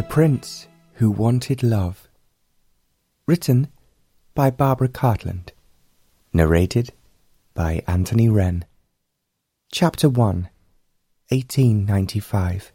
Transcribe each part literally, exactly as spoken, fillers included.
Prince Who Wanted Love. Written by Barbara Cartland. Narrated by Anthony Wren. Chapter one, eighteen ninety-five.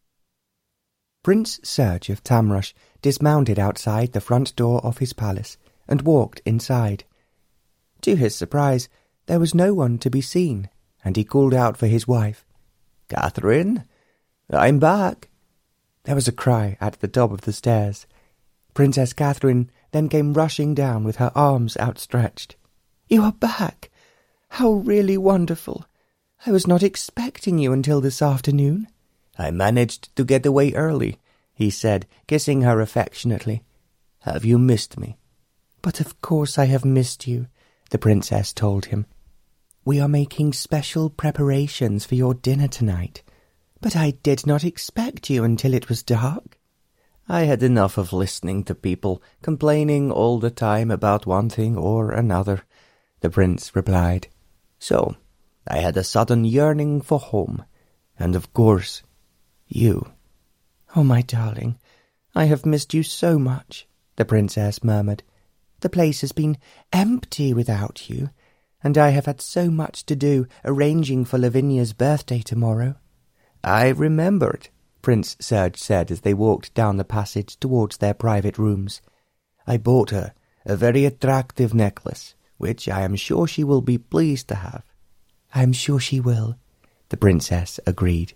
Prince Serge of Tamrush dismounted outside the front door of his palace and walked inside. To his surprise, there was no one to be seen, and he called out for his wife. "Catherine, I'm back." There was a cry at the top of the stairs. Princess Catherine then came rushing down with her arms outstretched. "You are back! How really wonderful! I was not expecting you until this afternoon." "I managed to get away early," he said, kissing her affectionately. "Have you missed me?" "But of course I have missed you," the princess told him. "We are making special preparations for your dinner tonight. But I did not expect you until it was dark." "I had enough of listening to people complaining all the time about one thing or another," the prince replied. "So I had a sudden yearning for home, and of course, you." "Oh, my darling, I have missed you so much," the princess murmured. "The place has been empty without you, and I have had so much to do arranging for Lavinia's birthday tomorrow." "I remembered," Prince Serge said as they walked down the passage towards their private rooms. "I bought her a very attractive necklace, which I am sure she will be pleased to have." "I am sure she will," the princess agreed.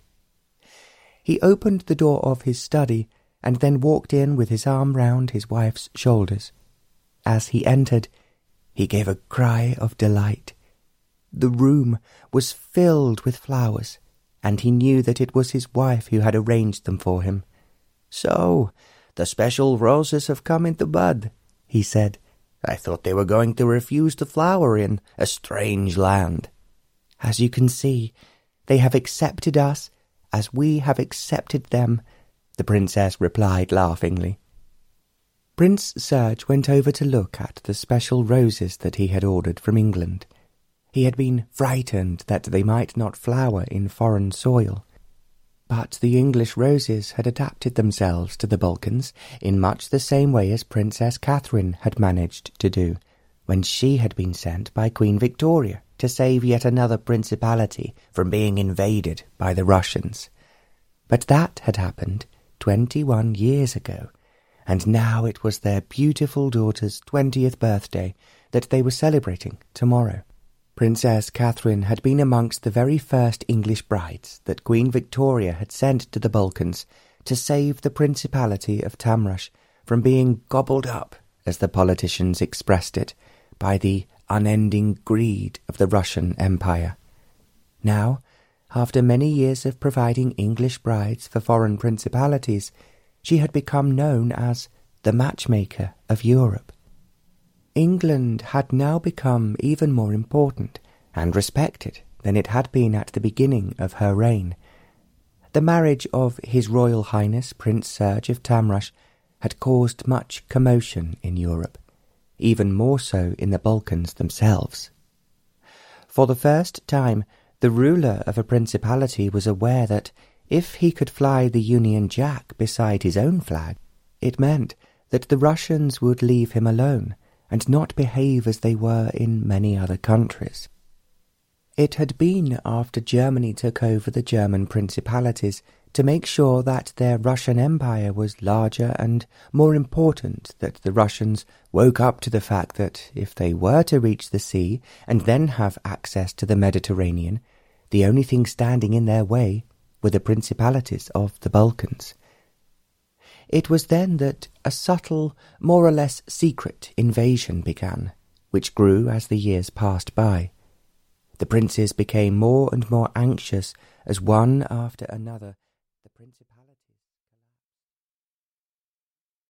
He opened the door of his study and then walked in with his arm round his wife's shoulders. As he entered, he gave a cry of delight. The room was filled with flowers, and he knew that it was his wife who had arranged them for him. "So, the special roses have come into bud," he said. "I thought they were going to refuse to flower in a strange land." "As you can see, they have accepted us as we have accepted them," the princess replied laughingly. Prince Serge went over to look at the special roses that he had ordered from England. He had been frightened that they might not flower in foreign soil. But the English roses had adapted themselves to the Balkans in much the same way as Princess Catherine had managed to do when she had been sent by Queen Victoria to save yet another principality from being invaded by the Russians. But that had happened twenty-one years ago, and now it was their beautiful daughter's twentieth birthday that they were celebrating tomorrow. Princess Catherine had been amongst the very first English brides that Queen Victoria had sent to the Balkans to save the Principality of Tamrush from being gobbled up, as the politicians expressed it, by the unending greed of the Russian Empire. Now, after many years of providing English brides for foreign principalities, she had become known as the matchmaker of Europe. England had now become even more important and respected than it had been at the beginning of her reign. The marriage of His Royal Highness Prince Serge of Tamrush had caused much commotion in Europe, even more so in the Balkans themselves. For the first time, the ruler of a principality was aware that if he could fly the Union Jack beside his own flag, it meant that the Russians would leave him alone and not behave as they were in many other countries. It had been after Germany took over the German principalities to make sure that their Russian Empire was larger and more important that the Russians woke up to the fact that if they were to reach the sea and then have access to the Mediterranean, the only thing standing in their way were the principalities of the Balkans. It was then that a subtle, more or less secret invasion began, which grew as the years passed by. The princes became more and more anxious as one after another the principalities